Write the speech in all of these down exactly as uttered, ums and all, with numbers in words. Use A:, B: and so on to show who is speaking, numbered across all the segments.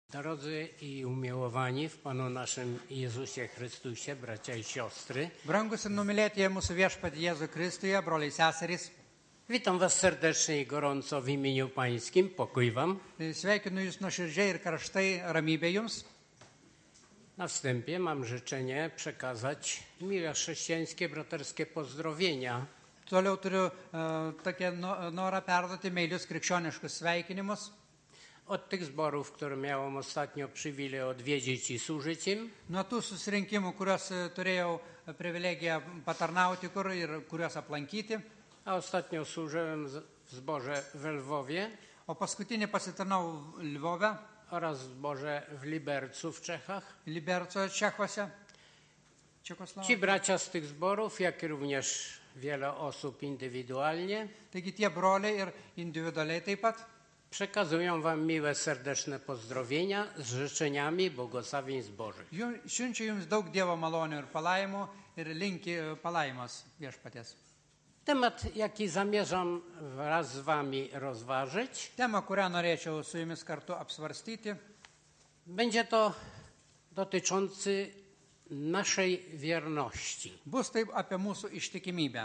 A: Drodzy i umiłowani w Panu naszym Jezusie Chrystusie, bracia i siostry,
B: Brangus ir numylėti mūsų viešpatį Jėzų Kristuje, broliai seserys,
A: witam Was serdecznie i gorąco w imieniu Pańskim. Pokój Wam.
B: sveikinu Jūs nuoširdžiai ir karštai, ramybė Jums.
A: Na wstępie mam życzenie przekazać miłe chrześcijańskie, braterskie pozdrowienia
B: Toliau turiu uh, tokią no, norą perduoti meilius krikščioniškus sveikinimus
A: od tych zborów, które miałem ostatnio przywilej odwiedzić i służyć im,
B: nuo tų susirinkimų, kuriuos e, turėjau privilegiją patarnauti kur ir kuriuos aplankyti.
A: a ostatnio służyłem z- w zborze w Lwowie
B: O paskutinį pasitarnau Lvove,
A: oraz w zborze w Libercu w Czechach.
B: Liberco Čechuose.
A: Ci
B: Čekoslovakijoje.
A: bracia z tych zborów, jak i również wiele osób indywidualnie,
B: Taigi tie broliai ir individualiai taip pat
A: przekazują Wam miłe, serdeczne pozdrowienia z życzeniami błogosławieństw Bożych.
B: Jum- siunčia Jums daug Dievo malonių ir palaimų ir linki e, palaimos viešpaties.
A: Temat, jaki zamierzam wraz z Wami rozważyć,
B: Tema, kurią norėčiau su Jumis kartu apsvarstyti,
A: będzie to dotyczący naszej wierności.
B: bus taip apie mūsų ištikimybę.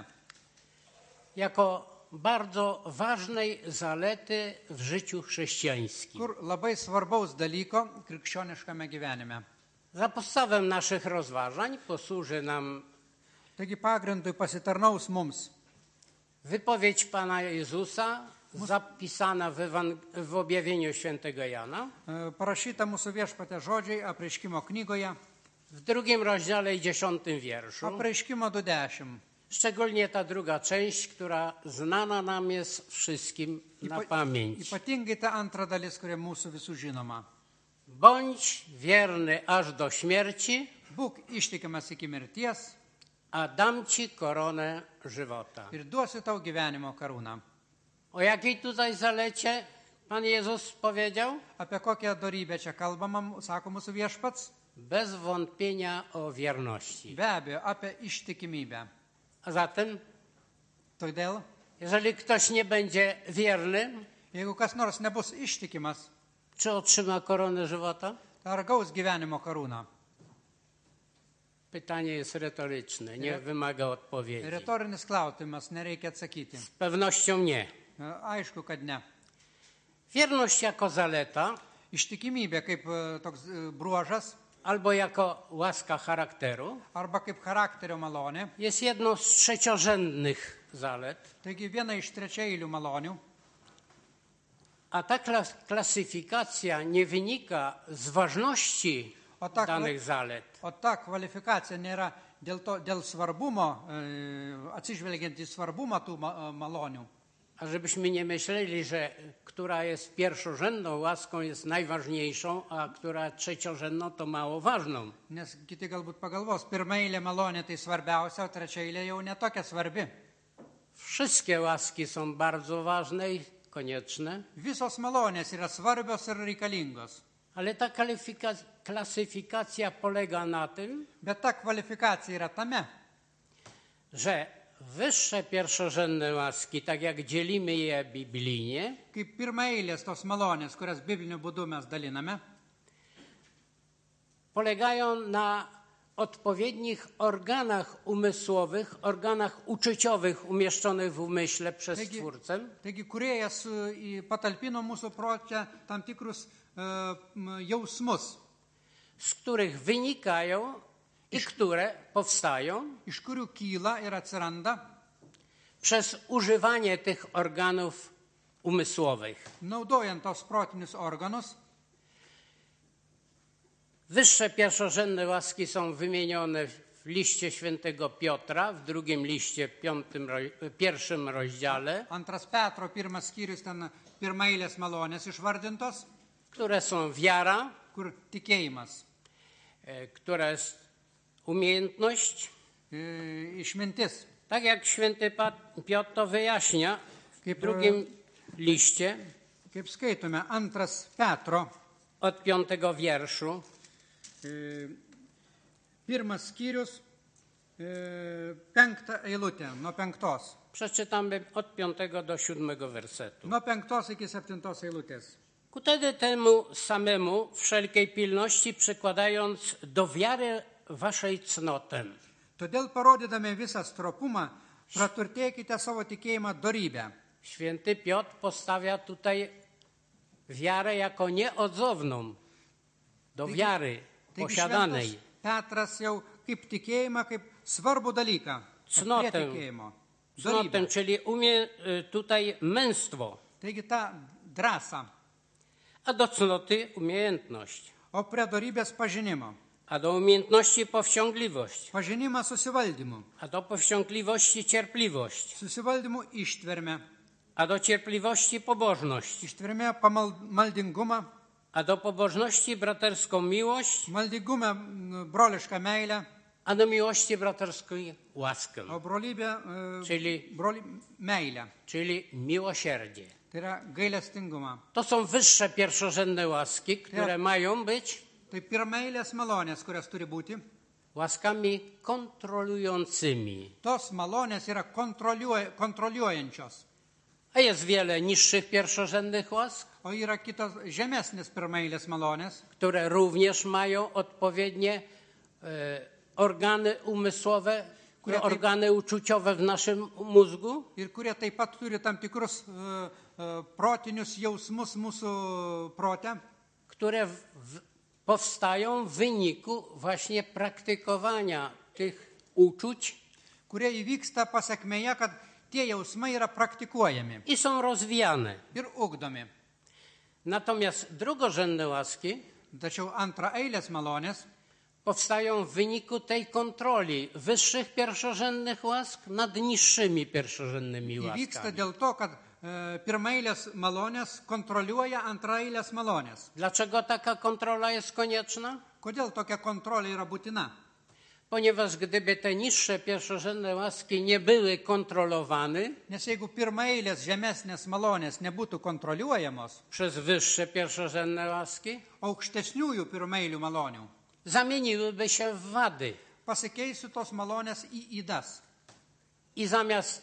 A: Jako bardzo ważnej zalety w życiu chrześcijańskim.
B: Kur labai svarbaus dalyko krikščioniškame gyvenime.
A: Za podstawę naszych rozważań posłuży nam
B: Taigi pagrindui pasitarnaus mums
A: wypowiedź Pana Jezusa zapisana w, Ewan- w objawieniu świętego Jana
B: e, parašyta mūsų viešpatės žodžiai apreiškimo knygoje,
A: w drugim rozdziale i dziesiątym wierszu.
B: apreiškimo du dešimt.
A: Szczególnie ta druga część, która znana nam jest wszystkim na
B: Ypa-
A: pamięć.
B: Ypatingai ta antra dalis, kuri mūsų visų žinoma.
A: Bądź wierny aż do śmierci,
B: Būk ištikimas iki mirties
A: a dam Ci koronę żywota.
B: ir duosiu tau gyvenimo karūną.
A: O jakiej tutaj zalecie Pan Jezus powiedział?
B: Apie kokią dorybę čia kalbama, sako mūsų viešpats?
A: Bez wątpienia o wierności.
B: Be abejo, apie ištikimybę.
A: A zatem,
B: Todėl,
A: jeżeli ktoś nie będzie wierny,
B: jeigu kas nors nebus ištikimas,
A: czy otrzyma koronę żywota?
B: tai ar gaus gyvenimo karūną?
A: Pytanie jest retoryczne, nie
B: Re-
A: wymaga odpowiedzi.
B: Retorinis klausimas, nereikia atsakyti.
A: Z pewnością nie.
B: E, Aišku, kad ne.
A: Wierność jako zaleta
B: Ištikimybė kaip e, toks e, bruožas
A: albo jako łaska charakteru
B: arba kaip charakterio malonė.
A: jest jedną z trzeciorzędnych zalet,
B: Taigi viena iš trečiailių malonių.
A: a ta klas- klasyfikacja nie wynika z ważności
B: O tak,
A: danych zalet,
B: O ta kvalifikacija nėra dėl, to, dėl svarbumo, e, atsižvelgiant į svarbumą tų ma- e, malonių.
A: a żebyśmy nie myśleli, że która jest pierwszorzędną łaską jest najważniejszą, a która trzeciorzędną to mało ważną.
B: Nes kiti galbūt pagalvos, pirmailė malonė tai svarbiausia, o trečiailė jau netokia svarbi.
A: Wszystkie łaski są bardzo ważne i konieczne,
B: Visos malonės yra svarbios ir reikalingos.
A: ale ta kalifika- klasyfikacja polega na tym,
B: Bet ta kvalifikacija yra tame,
A: że wyższe pierwszorzędne łaski, tak jak dzielimy je biblijnie,
B: kaip pirmailės tos malonės, kurias bibliniu būdu mes daliname,
A: polegają na odpowiednich organach umysłowych, organach uczuciowych umieszczonych w umyśle przez
B: Taigi-
A: Twórcę,
B: taigi kuriejas e, į- patalpino mūsų protę tam tikrus e, m, jausmus,
A: z których wynikają i które powstają
B: iš kurių kyla ir atsiranda,
A: przez używanie tych organów umysłowych.
B: naudojant tos protinius organus.
A: Wyższe pierwszorzędne łaski są wymienione w liście świętego Piotra, w drugim liście, piątym, ro- pierwszym rozdziale,
B: Antras Petro pirmas skyrius ten pirmailės malonės išvardintos,
A: które są wiara,
B: kur tikėjimas,
A: e, która jest umiejętność,
B: e, išmintis.
A: tak jak święty Pat- Piotr to wyjaśnia w
B: Kaip,
A: drugim liście
B: Kaip skaitome, antras Petro,
A: od piątego wierszu.
B: e, pirmas skyrius, e, penktą eilutę, nuo penktos.
A: Przeczytamy od piątego do siódmego wersetu.
B: Nuo penktos iki septintos eilutės.
A: Ku tedy temu samemu wszelkiej pilności przykładając do wiary waszej cnotę.
B: Todėl parodydami visą stropumą, praturtėkite savo tikėjimą dorybę.
A: Święty Piotr postawia tutaj wiarę jako nieodzowną do wiary posiadanej.
B: Šventas Petras jau kaip tikėjimą, kaip svarbų dalyką.
A: Cnotę,
B: Prie tikėjimo.
A: cnotę,
B: Dorybę.
A: czyli umie tutaj męstwo,
B: Taigi ta drąsa,
A: a do cnoty umiejętność,
B: o prie dorybės pažinimo.
A: a do umiejętności powściągliwość,
B: Pažinimą susivaldymu.
A: a do powściągliwości cierpliwość,
B: Susivaldymu ištvermę.
A: a do cierpliwości pobożność,
B: Ištvermė pamaldingumą.
A: a do pobożności braterską miłość,
B: Maldingumą mm, brolišką meilę.
A: a do miłości braterskiej łaskę,
B: O brolybę, e,
A: czyli,
B: broli, meilę.
A: czyli miłosierdzie.
B: Tai yra gailestingumą.
A: To są wyższe pierwszorzędne łaski, które
B: Ja.
A: mają być
B: Tai pirmailės malonės, kurias turi būti.
A: łaskami kontrolującymi.
B: Tos malonės yra kontroliuoja, kontroliuojančios.
A: A jest wiele niższych pierwszorzędnych łask,
B: O yra kitos žemesnės pirmailės malonės,
A: które również mają odpowiednie e, organy umysłowe,
B: Które ty-
A: organy uczuciowe w naszym mózgu,
B: ir kurie taip pat turi tam tikrus e, e, protinius jausmus mūsų prote,
A: które w, w, powstają w wyniku właśnie praktykowania tych uczuć
B: kurie įvyksta pasiekmėje, kad tie jausmai yra praktikuojami
A: i są rozwijane.
B: ir ugdomi.
A: Natomiast drugorzędne łaski
B: Tačiau antraeilės malonės
A: powstają w wyniku tej kontroli wyższych pierwszorzędnych łask nad niższymi pierwszorzędnymi
B: įvyksta
A: łaskami.
B: dėl to, kad e, pirmailės malonės kontroliuoja antraeilės malonės.
A: Dlaczego taka kontrola jest konieczna?
B: Kodėl tokia kontrolė yra būtina?
A: Ponieważ gdyby te niższe pierwszorzędne łaski nie były kontrolowane
B: Nes jeigu pirmaeilės žemesnės malonės nebūtų kontroliuojamos,
A: przez wyższe pierwszorzędne łaski,
B: aukštesniųjų pirmailių malonių,
A: zamieniłyby się w wady.
B: pasikeisiu tos malonės į įdas.
A: I zamiast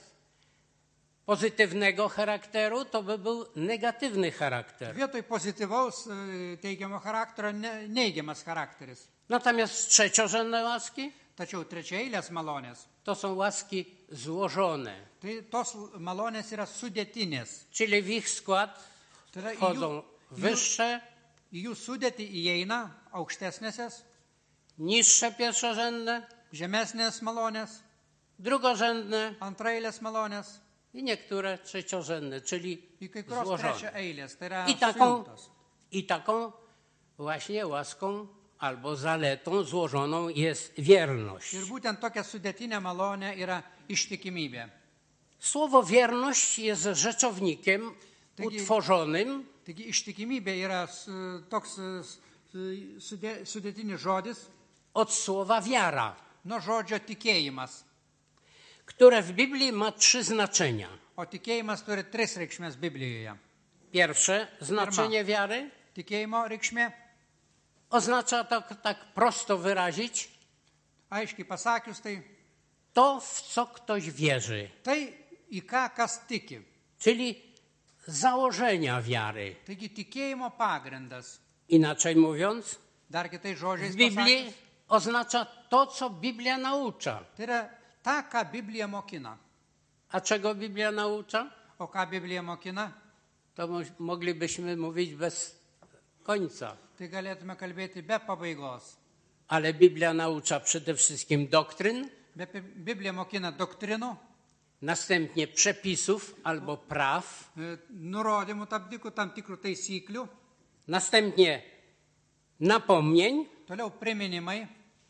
A: pozytywnego charakteru, to by był negatywny charakter.
B: Vietoj pozityvaus e, teigiamo charakterio ne, neigiamas charakteris.
A: Natomiast trzeciorzędne łaski
B: Tačiau trečiaeilės malonės,
A: to są łaski złożone,
B: tai tos malonės yra sudėtinės.
A: czyli w ich skład
B: Tai yra į jų,
A: wchodzą
B: į jų,
A: wyższe,
B: į jų sudėtį įeina aukštesnėsės,
A: niższe pierwszorzędne,
B: žemesnės malonės,
A: drugorzędne
B: antraeilės malonės
A: i niektóre trzeciorzędne, czyli
B: į kai kurios
A: złożone.
B: trečiaeilės. Tai yra
A: I taką,
B: sujungtos.
A: I taką właśnie łaską albo zaletą złożoną jest wierność.
B: Ir būtent tokia sudėtinė malonė yra ištikimybė.
A: Słowo wierność jest rzeczownikiem
B: Taigi-
A: utworzonym
B: Taigi ištikimybė yra s- toks s- sudė, sudėtinis žodis
A: od słowa wiara,
B: nuo žodžio tikėjimas.
A: które w Biblii ma trzy znaczenia.
B: O tikėjimas turi tris reikšmės Biblijoje.
A: Pierwsze znaczenie wiary
B: Tikėjimo reikšmė,
A: oznacza tak, tak prosto wyrazić
B: aiškiai pasakius, tai
A: to, w co ktoś wierzy,
B: tai į ką kas tiki.
A: czyli założenia wiary.
B: Taigi tikėjimo pagrindas.
A: Inaczej mówiąc,
B: Dar kitais
A: w
B: žodžiais
A: Biblii
B: pasakius,
A: oznacza to, co Biblia naucza.
B: tai yra ta, ką Biblija mokina.
A: A czego Biblia naucza?
B: O ką Biblija mokina,
A: To mo- moglibyśmy mówić bez końca.
B: tai galėtume kalbėti be pabaigos.
A: Ale Biblia naucza przede wszystkim doktryn,
B: Be Biblija mokina doktrinų,
A: następnie przepisów albo praw,
B: e, nurodymų tam tikrų, tam tikrų taisyklių,
A: następnie napomnień,
B: toliau priminimai,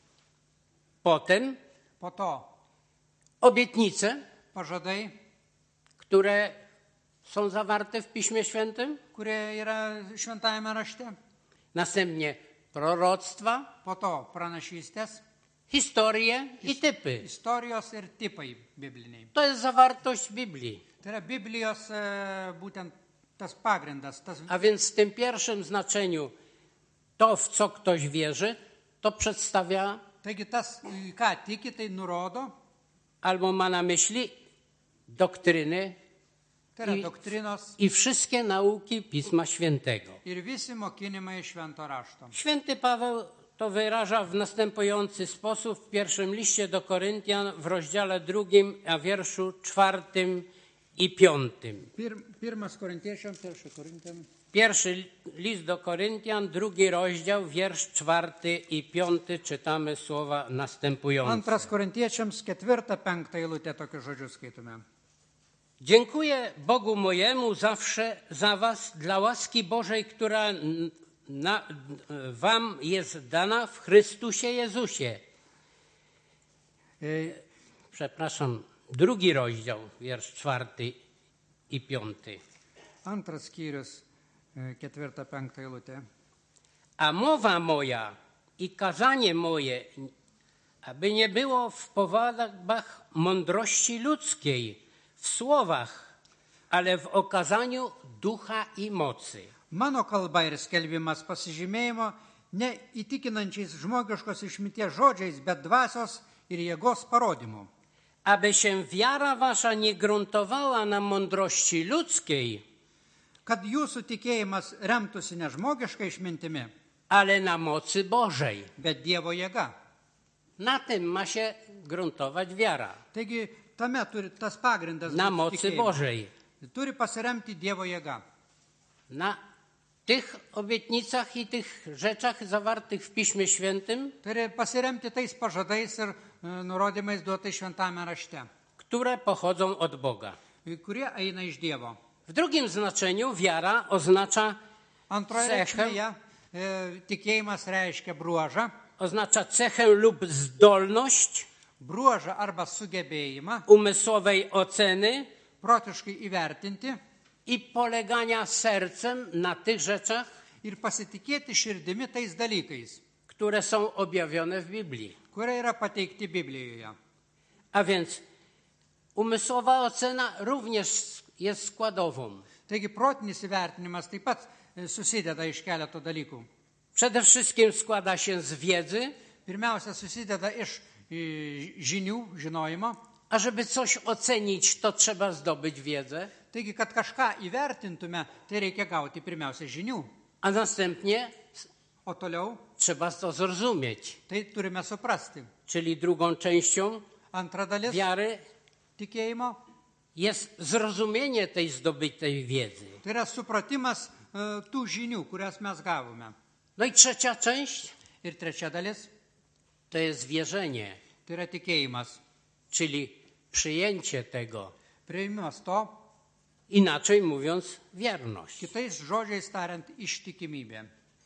A: potem
B: po to
A: obietnice,
B: pažadai,
A: które są zawarte w Piśmie Świętym,
B: kurie yra šventajame rašte,
A: następnie proroctwa,
B: po to pranašystės,
A: historie i typy.
B: istorijos ir tipai bibliniai.
A: To jest zawartość Biblii.
B: Tai yra Biblijos e, būtent tas pagrindas, tas
A: A więc w tym pierwszym znaczeniu to, w co ktoś wierzy, to przedstawia
B: Taigi tas, į ką tiki, tai nurodo,
A: albo ma na myśli doktryny,
B: tai Tai yra
A: I-
B: doktrinos
A: i wszystkie nauki Pisma Świętego.
B: ir visi mokinimai švento rašto.
A: Święty Paweł to wyraża w następujący sposób w pierwszym liście do Koryntian w rozdziale drugim, a wierszu czwartym i piątym.
B: Pir, pirmas korintiečiams, piršą korintiems.
A: Pierwszy list do Koryntian, drugi rozdział, wiersz czwarty i piąty, czytamy słowa następujące.
B: Antras korintiečiams, ketvirta, penkta eilutė tokius žodžius skaitome.
A: Dziękuję Bogu mojemu zawsze za was, dla łaski Bożej, która n- na, wam jest dana w Chrystusie Jezusie.
B: E,
A: Przepraszam, drugi rozdział, wiersz czwarty i piąty.
B: Antras skyrius, e, ketvirta, penkta eilutė.
A: A mowa moja i kazanie moje, aby nie było w powodach mądrości ludzkiej, w słowach, ale w okazaniu ducha i mocy.
B: Mano kalba ir skelbimas pasižymėjimo ne įtikinančiais žmogiškos išminties žodžiais, bet dvasios ir jėgos parodymu.
A: Aby się wiara wasza nie gruntowała na mądrości ludzkiej,
B: Kad jūsų tikėjimas remtųsi ne žmogiškai išmintimi,
A: ale na mocy Bożej.
B: bet Dievo jėga.
A: Na tym ma się gruntować wiara.
B: Taigi tame turi tas pagrindas
A: Na
B: būti
A: mocy
B: tikėjimas.
A: Bożej.
B: Turi pasiremti Dievo jėga.
A: Na tych obietnicach i tych rzeczach zawartych w Piśmie Świętym,
B: Turi pasiremti tais pažadais ir e, nurodymais duotais šventame rašte,
A: które pochodzą od Boga.
B: kurie eina iš Dievo.
A: W drugim znaczeniu wiara oznacza
B: Antroje
A: cechę,
B: reikšmėje e, tikėjimas reiškia bruožą,
A: oznacza cechę lub zdolność
B: bruožą arba sugebėjimą
A: umysłowej oceny
B: protiškai įvertinti
A: i polegania sercem na tych rzeczach,
B: ir pasitikėti širdimi tais dalykais,
A: które są objawione w Biblii.
B: kurie yra pateikti Biblijoje.
A: A więc umysłowa ocena również jest składową.
B: Taigi protinis įvertinimas taip pat e, susideda iš keleto dalykų.
A: Przede wszystkim składa się z wiedzy,
B: Pirmiausia, susideda iš e, žinių, žinojimo.
A: a żeby coś ocenić, to trzeba zdobyć wiedzę,
B: Taigi, kad kažką įvertintume, tai reikia gauti pirmiausia žinių.
A: a następnie
B: O toliau,
A: trzeba to zrozumieć.
B: tai turime suprasti.
A: Czyli drugą częścią
B: Antra dalis
A: wiary
B: tikėjimo,
A: jest zrozumienie tej zdobytej wiedzy.
B: tai yra supratimas e, tų žinių, kurias mes gavome.
A: No i trzecia część
B: Ir trečia dalis,
A: to jest wierzenie,
B: tai yra tikėjimas.
A: czyli przyjęcie tego.
B: Priėmimas to,
A: Inaczej mówiąc, wierność.
B: kitais žodžiais tariant, ištikimybė.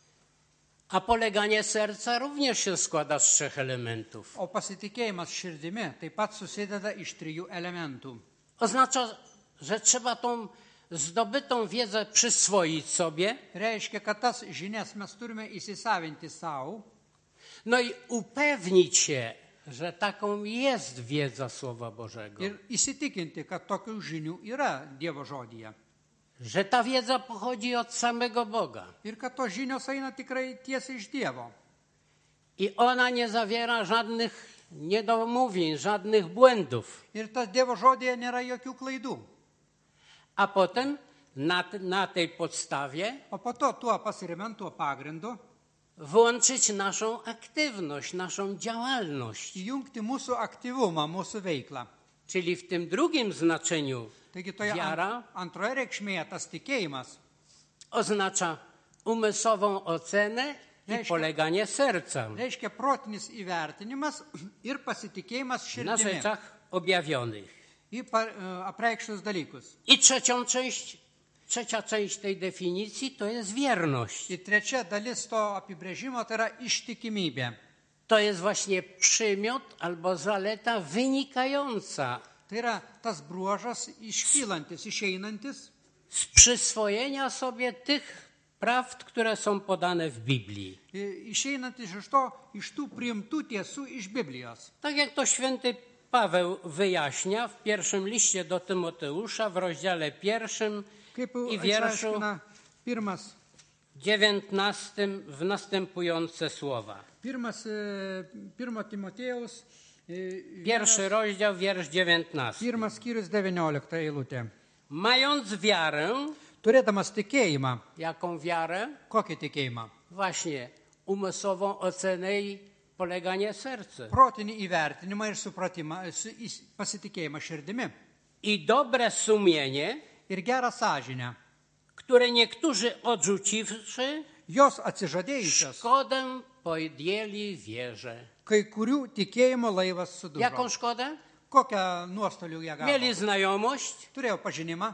A: A poleganie serca również się składa z trzech elementów.
B: O pasitikėjimas širdimi taip pat susideda iš trijų elementų.
A: Oznacza, że trzeba tą zdobytą wiedzę przyswoić sobie,
B: Reiškia, kad tas žinias mes turime įsisavinti savo
A: no i upewnić się, że taką jest wiedza Słowa Bożego.
B: ir įsitikinti, kad tokių žinių yra Dievo žodyje.
A: Że ta wiedza pochodzi od samego Boga.
B: Ir kad tos žinios eina tikrai tiesiai iš Dievo.
A: I ona nie zawiera żadnych niedomówień, żadnych błędów.
B: Ir tas Dievo žodyje nėra jokių klaidų.
A: A potem na, t- na tej podstawie
B: O po to tuo pasiremiant tuo pagrindu
A: włączyć naszą aktywność, naszą działalność.
B: įjungti mūsų aktyvumą, mūsų veiklą.
A: Czyli w tym drugim znaczeniu
B: Taigi toje
A: wiara
B: ant, antroje reikšmėje tas tikėjimas
A: oznacza umysłową ocenę i
B: Reiškia-
A: poleganie serca
B: reiškia protinis įvertinimas ir pasitikėjimas
A: na
B: širdimi
A: rzeczach objawionych.
B: į pa- e, apreikštus dalykus.
A: I trzecią część, trzecia część tej definicji to jest wierność.
B: Ir trečia dalis to apibrėžimo tai yra ištikimybė.
A: To jest właśnie przymiot albo zaleta wynikająca
B: Tai yra tas bruožas iškylantis, išeinantis
A: z przyswojenia sobie tych prawd, które są podane w Biblii.
B: i- išeinantis iš to, iš tų priimtų tiesų iš Biblijos.
A: Tak jak to święty Paweł wyjaśnia w pierwszym liście do Tymoteusza w rozdziale pierwszym
B: Kaip
A: i wierszu
B: išaiškina pirmas,
A: dziewiętnastym w następujące słowa.
B: pirmas, e, pirmo Timotėjaus, e,
A: Pierwszy
B: vienas-
A: rozdział, wiersz dziewiętnasty.
B: pirmas skyrius devyniolikta eilutė.
A: mając wiarę,
B: turėdamas tikėjimą,
A: jaką wiarę?
B: kokį tikėjimą?
A: Właśnie umysłową ocenę i poleganie serca.
B: Protinį įvertinimą ir supratimą, su- įs- pasitikėjimą širdimi.
A: I dobre sumienie,
B: Ir gerą sąžinę.
A: które niektórzy odrzuciwszy,
B: Jos atsižadėjusios,
A: szkodę podjęli wierze.
B: kai kurių tikėjimo laivas sudužo.
A: Jaką szkodę?
B: Kokią nuostolių jie gavo?
A: Mieli znajomość,
B: Turėjo pažinimą,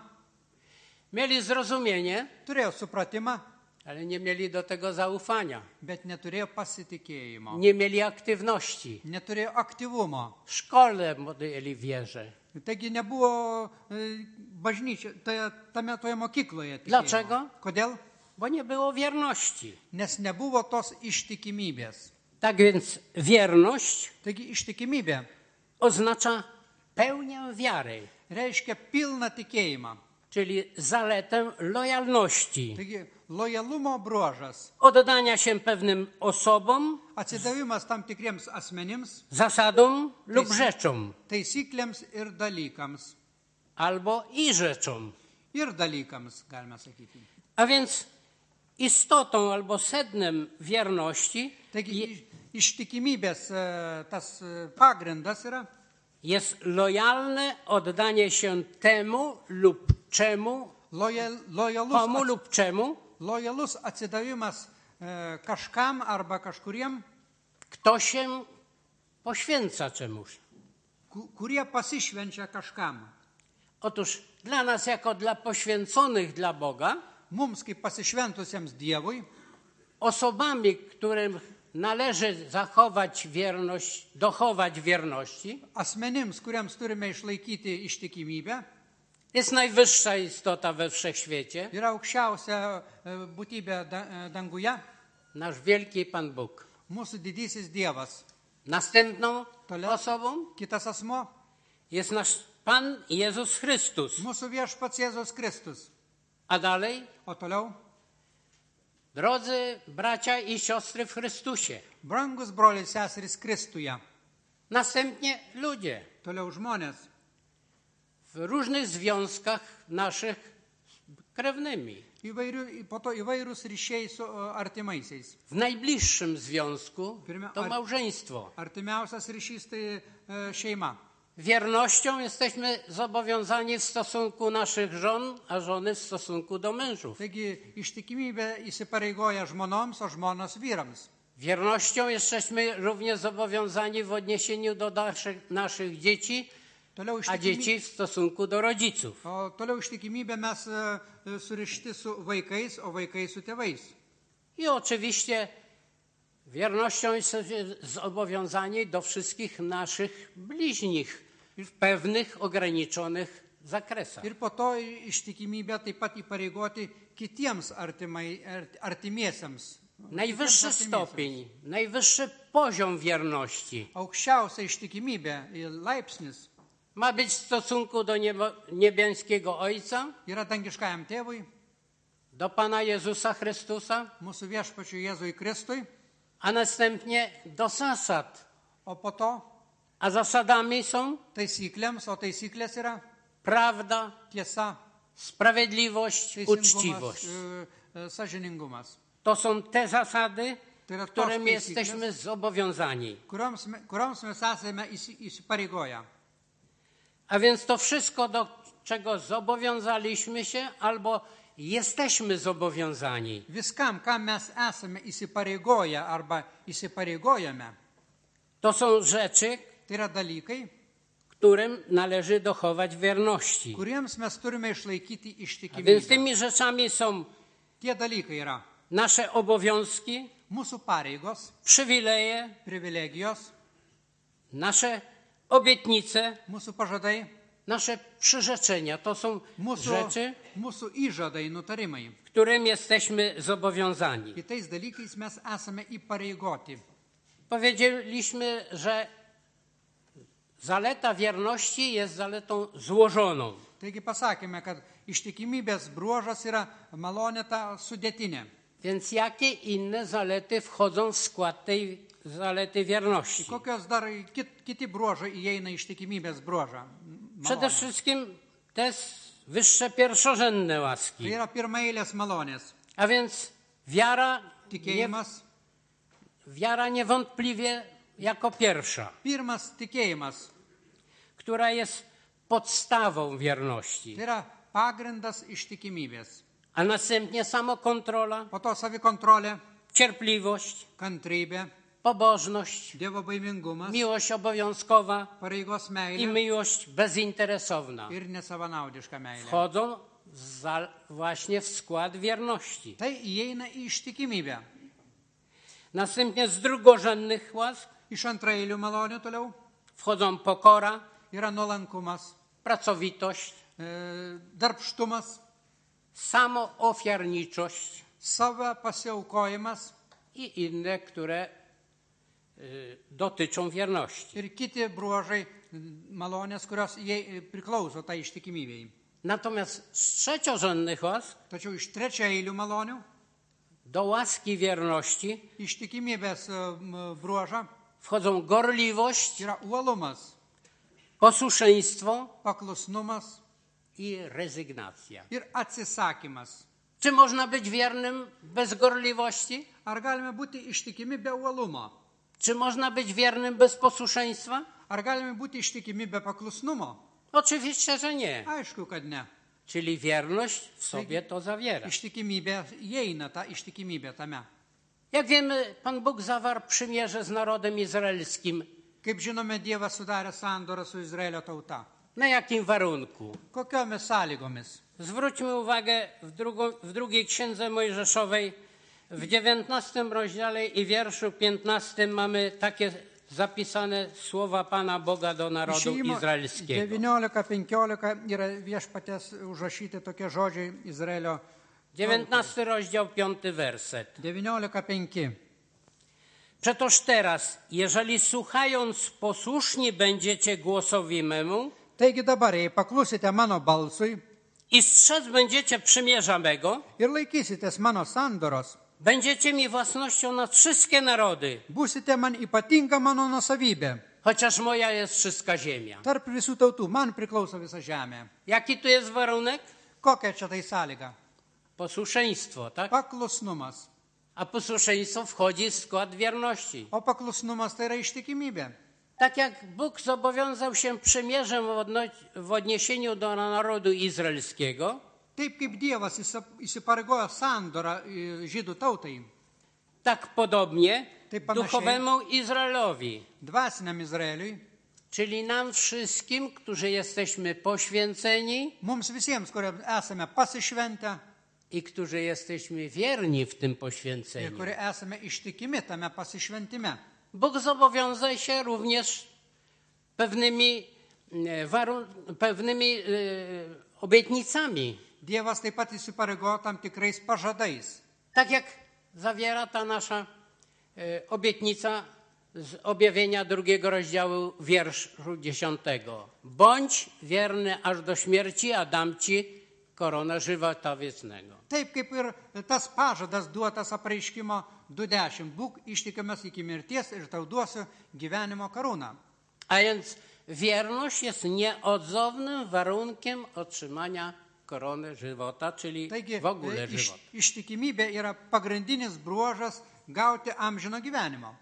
A: mieli zrozumienie,
B: turėjo supratimą,
A: ale nie mieli do tego zaufania.
B: bet neturėjo pasitikėjimo.
A: Nie mieli aktywności.
B: Neturėjo aktyvumo.
A: Szkole podjęli wierze.
B: Taigi nebuvo e, bažnyčia, tai, tame toje mokykloje. tikėjimo.
A: Dlaczego?
B: Kodėl?
A: Bo nie było wierności.
B: Nes nebuvo tos ištikimybės.
A: Tak więc wierność
B: Taigi ištikimybė
A: oznacza pełnię wiary,
B: reiškia pilną tikėjimą.
A: czyli zaletę lojalności,
B: Taigi lojalumo bruožas,
A: oddania się pewnym osobom,
B: atsidavimas tam tikriems asmenims,
A: zasadom lub rzeczom,
B: taisyklėms ir dalykams.
A: albo i rzeczom.
B: Ir dalykams, galime sakyti.
A: A więc istotą albo sednem wierności
B: Taigi
A: je-
B: iš- ištikimybės e, tas e, pagrindas yra
A: jest lojalne oddanie się temu lub czemu,
B: lojal, lojalus,
A: komu
B: ats-
A: lub czemu
B: lojalus atsidavimas e, kažkam arba kažkuriem,
A: kto się poświęca czemuś.
B: ku- kurie pasišvenčia kažkam.
A: Otóż dla nas, jako dla poświęconych dla Boga,
B: Mums kaip pasišventusiems Dievui,
A: osobami, którym należy zachować wierność, dochować wierności,
B: asmenims, kuriems turime išlaikyti ištikimybę,
A: jest najwyższa istota we wszechświecie,
B: yra aukščiausia e, būtybė da- e, danguje,
A: nasz wielki Pan Bóg.
B: mūsų didysis Dievas.
A: Następną
B: Toliau.
A: osobą
B: Kitas asmo,
A: jest nasz Pan Jezus Chrystus.
B: mūsų viešpats Jėzus Kristus.
A: A dalej,
B: O toliau,
A: drodzy bracia i siostry w Chrystusie,
B: brangus broliai seserys Kristuje.
A: następnie ludzie
B: Toliau žmonės
A: w różnych związkach naszych krewnymi.
B: įvairių, po to įvairūs ryšiai su e, artimaisiais.
A: W najbliższym związku
B: Pirmia-
A: to
B: ar-
A: małżeństwo.
B: Artimiausias ryšys tai e, šeima.
A: Wiernością jesteśmy zobowiązani w stosunku naszych żon, a żony w stosunku do mężów.
B: Taigi ištikimybė įsipareigoja žmonoms, o žmonos vyrams.
A: Wiernością jesteśmy również zobowiązani w odniesieniu do naszych, naszych dzieci,
B: Toliau
A: a
B: ištikimybė,
A: dzieci w stosunku do rodziców.
B: o toliau ištikimybė mes e, e, surišti su vaikais, o vaikai su tėvais.
A: I oczywiście wiernością jesteśmy zobowiązani do wszystkich naszych bliźnich w pewnych ograniczonych zakresach.
B: Ir po to ištikimybė taip pat įpareigoti kitiems artimai, art- artimiesiems.
A: Najwyższy
B: Kitiems artimiesiems.
A: stopień, najwyższy poziom wierności
B: Aukščiausia ištikimybė ir laipsnis
A: ma być w stosunku do niebo, niebiańskiego Ojca,
B: yra dangiškajam tėvui,
A: do Pana Jezusa Chrystusa,
B: mūsų viešpačiui Jėzui Kristui,
A: a następnie do zasad.
B: o po to
A: A zasadami są
B: taisyklėms, o taisyklės yra
A: prawda,
B: tiesa,
A: sprawiedliwość,
B: teisingumas,
A: uczciwość.
B: e, e, sąžiningumas.
A: To są te zasady,
B: Tai yra tos
A: którym
B: taisyklės,
A: jesteśmy zobowiązani.
B: kurioms, me- kurioms mes esame įsi- įsipareigoję.
A: A więc to wszystko, do czego zobowiązaliśmy się albo jesteśmy zobowiązani,
B: Viskam, kam mes esame įsipareigoję arba įsipareigojame,
A: to są rzeczy,
B: tai yra dalykai,
A: którym należy dochować wierności.
B: kuriems mes turime išlaikyti
A: A więc
B: ištikimybę.
A: tymi rzeczami są
B: Tie dalykai yra
A: nasze obowiązki,
B: mūsų pareigos,
A: przywileje,
B: privilegijos,
A: nasze obietnice,
B: mūsų pažadai,
A: nasze przyrzeczenia. To są
B: mūsų,
A: rzeczy,
B: mūsų įžadai, nutarimai.
A: którym jesteśmy zobowiązani.
B: Kitais dalykais mes esame įpareigoti.
A: Powiedzieliśmy, że zaleta wierności jest zaletą złożoną.
B: Taigi pasakėme, kad ištikimybės bruožas yra malonė ta sudėtinė.
A: Więc jakie inne zalety wchodzą w skład tej zalety wierności?
B: Kokios dar kit, kiti bruožai įeina į ištikimybės bruožą?
A: Przede
B: Malonė.
A: wszystkim te wyższe pierwszorzędne
B: Tai
A: łaski.
B: yra pirmaeilės malonės.
A: A więc wiara, nie,
B: Tikėjimas.
A: wiara niewątpliwie jako pierwsza,
B: Pirmas tikėjimas.
A: która jest podstawą wierności.
B: Tai yra pagrindas ištikimybės.
A: A następnie samokontrola,
B: Po to savikontrolė,
A: cierpliwość,
B: kantrybė,
A: pobożność,
B: Dievo baimingumas,
A: miłość obowiązkowa
B: pareigos
A: i
B: meilė
A: miłość bezinteresowna
B: ir nesavanaudiška meilė.
A: wchodzą za, właśnie w skład wierności.
B: Tai įeina į ištikimybę.
A: Następnie z drugorzędnych łask
B: Iš antraeilių malonių toliau
A: wchodzą pokora,
B: yra nuolankumas,
A: pracowitość,
B: e, darbštumas,
A: samoofiarniczość
B: save pasiaukojimas
A: i inne, które y, dotyczą wierności.
B: ir kiti bruožai malonės, kurios jie priklauso tai ištikimybei.
A: Natomiast z trzeciorzędnych łask
B: Tačiau iš trečiaeilių malonių
A: do łaski wierności
B: ištikimybės e, m, bruožą
A: wchodzą gorliwość,
B: yra uolumas,
A: posłuszeństwo
B: paklusnumas
A: i rezygnacja.
B: ir atsisakymas.
A: Czy można być wiernym bez gorliwości?
B: Ar galime būti ištikimi be uolumo?
A: Czy można być wiernym bez posłuszeństwa?
B: Ar galime būti ištikimi be paklusnumo?
A: Oczywiście, że nie.
B: Aišku, kad ne.
A: Czyli wierność w sobie to zawiera.
B: Ištikimybė įeina ta ištikimybė tame.
A: Jak wiemy, Pan Bóg zawarł przymierze z narodem izraelskim.
B: Kaip žinome, Dievas sudarė sandorą su Izraelio tauta.
A: Na jakim warunku?
B: Kokiomis sąlygomis?
A: Zwróćmy uwagę w, drugo, w drugiej Księdze Mojżeszowej, w dziewiętnastym rozdziale i wierszu piętnastym mamy takie zapisane słowa Pana Boga do narodu
B: Išėjimo
A: izraelskiego.
B: devyniolika penkiolika yra viešpaties užrašyti tokie žodžiai Izraelio.
A: dziewiętnasty rozdział, piąty werset.
B: devyniolika penki.
A: Przetoż teraz, jeżeli słuchając posłuszni będziecie głosowi memu
B: Taigi dabar, jei paklusite mano balsui
A: i strzec będziecie przymierza mego,
B: ir laikysitės mano sandoros,
A: będziecie mi własnością nad wszystkie narody,
B: būsite man ypatinga mano nusavybė.
A: chociaż moja jest wszystka ziemia.
B: Tarp visų tautų man priklauso visa žemė.
A: Jaki tu jest warunek?
B: Kokia čia tai sąlyga?
A: Posłuszeństwo, tak?
B: Paklusnumas.
A: A posłuszeństwo wchodzi w skład wierności.
B: O paklusnumas tai yra ištikimybė.
A: Tak jak Bóg zobowiązał się przymierzem w odno- w odniesieniu do narodu izraelskiego,
B: Taip kaip Dievas įsi- įsipareigojo sandorą e, žydų tautai,
A: tak podobnie
B: Taip panašiai.
A: duchowemu Izraelowi,
B: dvasiniam Izraeliui,
A: czyli nam wszystkim, którzy jesteśmy poświęceni
B: mums visiems, kurie esame pasišventę
A: i którzy jesteśmy wierni w tym
B: ir
A: poświęceniu.
B: kurie esame ištikimi tame pasišventime.
A: Bóg zobowiązał się również pewnymi, e, warun- pewnymi e, obietnicami,
B: Dievas taip pat įsipareigojo tam tikrais pažadais.
A: tak jak zawiera ta nasza e, obietnica z objawienia drugiego rozdziału wierszu dziesiątego. Bądź wierny aż do śmierci, a dam ci koronę żywota wiecznego.
B: Taip kaip ir tas pažadas duotas apreiškimo du dešimt. Būk ištikimas iki mirties ir tau duosiu gyvenimo karūną.
A: A więc wierność jest nieodzownym warunkiem otrzymania korony żywota, czyli
B: Taigi
A: w ogóle
B: e, iš,
A: żywota.
B: ištikimybė yra pagrindinis bruožas gauti amžino gyvenimo.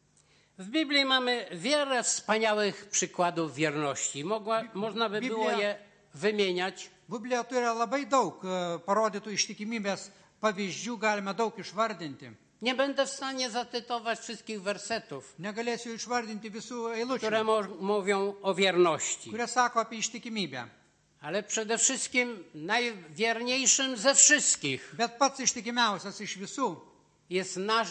A: W Biblii mamy wiele wspaniałych przykładów wierności. Mogła, można by było
B: Biblia-
A: je wymieniać.
B: Biblija turi labai daug e, parodytų ištikimybės pavyzdžių, galime daug išvardinti.
A: Nie będę w stanie zatytować wszystkich wersetów,
B: Negalėsiu išvardinti visų eilučių,
A: które mo- mówią o wierności.
B: kurie sako apie ištikimybę.
A: Ale przede wszystkim najwierniejszym ze wszystkich
B: Bet pats ištikimiausias iš visų
A: jest nasz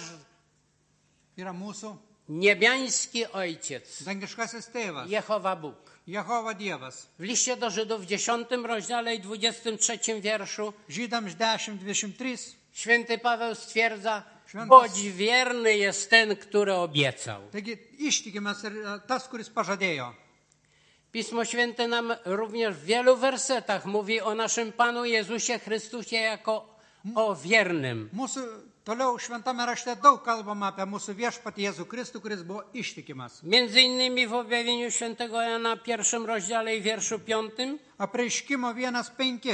B: yra mūsų
A: niebiański Ojciec,
B: dangiškasis tėvas,
A: Jehowa Bóg.
B: Jehova Dievas.
A: W liście do Żydów w dziesiątym rozdziale i dwudziestym trzecim wierszu
B: Žydams dešimt dvidešimt trys.
A: święty Paweł stwierdza:
B: Šventas-
A: bądź wierny jest ten, który obiecał.
B: Taigi ištikimas ir e, tas, kuris pažadėjo.
A: Pismo Święte nam również w wielu wersetach mówi o naszym Panu Jezusie Chrystusie jako o wiernym.
B: Mūsų Toliau šventame rašte daug kalbama apie mūsų viešpatį Jėzų Kristų, kuris buvo ištikimas.
A: Między innymi w objawieniu świętego Jana, pierwszym rozdziale i wierszu piątym
B: Apreiškimo vienas penki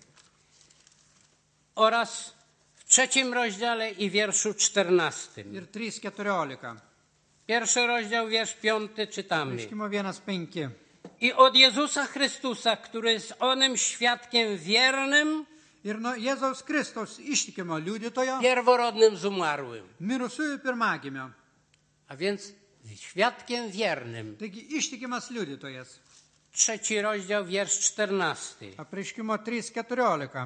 A: oraz w trzecim rozdziale i wierszu czternastym.
B: ir trys keturiolika.
A: Pierwszy rozdział, wiersz piąty czytamy.
B: Apreiškimo vienas penki.
A: I od Jezusa Chrystusa, który jest onym świadkiem wiernym,
B: Ir nuo Jėzaus Kristaus ištikimo liudytojo,
A: pierworodnym z umarłym.
B: mirusiųjų pirmagimio.
A: A więc świadkiem wiernym.
B: Taigi ištikimas liudytojas.
A: Trzeci rozdział, wiersz czternasty.
B: Apreiškimo trys keturiolika.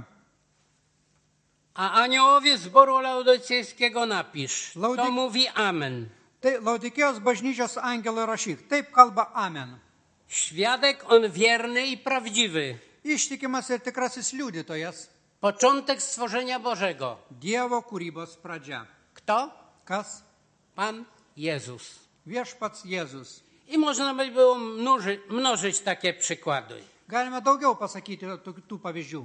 A: A aniołowie zboru laudicejskiego napisz. To
B: Laudik-
A: mówi amen.
B: Tai Laudikėjos bažnyčios angelui rašyk. Taip kalba Amen.
A: Świadek on wierny i prawdziwy.
B: Ištikimas ir tikrasis liudytojas.
A: Początek stworzenia Bożego.
B: Dievo kūrybos pradžia.
A: Kto?
B: Kas?
A: Pan Jezus.
B: Viešpats Jėzus.
A: I można by było mnożyć, mnożyć takie przykłady.
B: Galime daugiau pasakyti tų tų pavyzdžių.